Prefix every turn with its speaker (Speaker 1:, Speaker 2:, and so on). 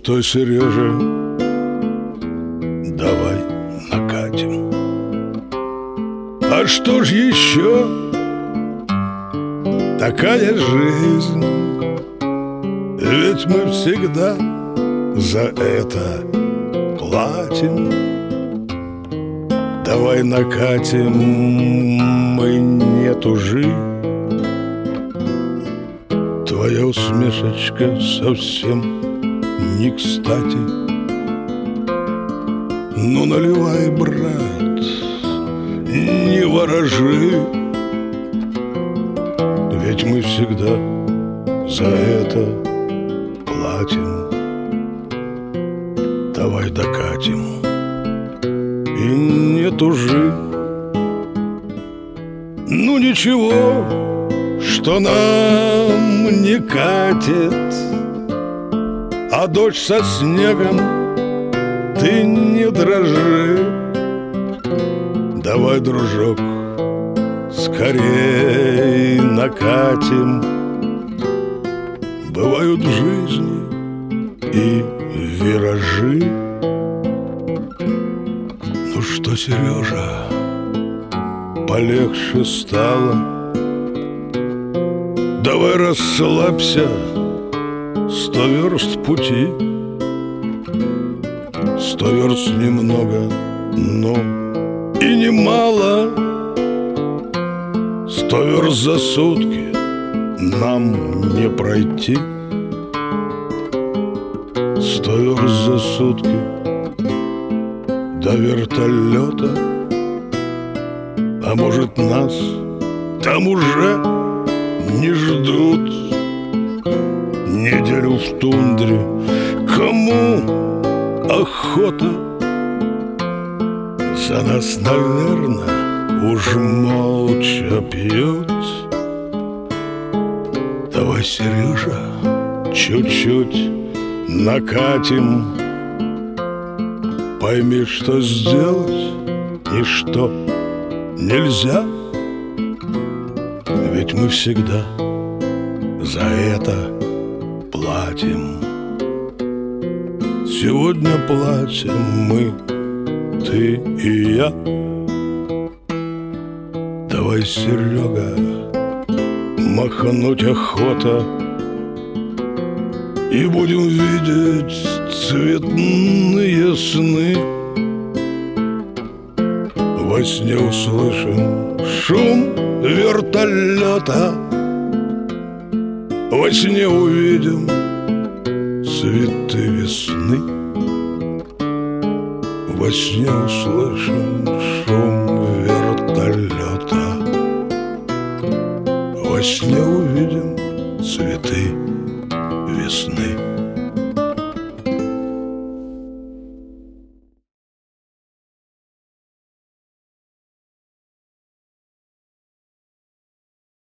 Speaker 1: что, Сережа, давай накатим. А что ж еще? Такая жизнь. Ведь мы всегда за это платим. Давай накатим, мы не тужи. Твоя усмешечка совсем не кстати. Ну наливай, брат, не ворожи, ведь мы всегда за это платим. Давай докатим и не тужи. Ну ничего, что нам не катит, а дождь со снегом, ты не дрожи. Давай, дружок, скорей накатим. Бывают в жизни и виражи. Ну что, Сережа, полегче стало? Давай расслабься, 100 верст пути. 100 верст немного, но и немало. 100 верст за сутки нам не пройти. 100 верст за сутки до вертолета. А может, нас там уже не ждут. Неделю в тундре кому охота? За нас, наверное, уж молча пьют. Давай, Сережа, чуть-чуть накатим. Пойми, что сделать и что нельзя. Ведь мы всегда за это платим. Сегодня платим мы, ты и я. Давай, Серега, махнуть охота, и будем видеть цветные сны. Во сне услышим шум вертолета, во сне увидим цветы весны. Во сне услышим шум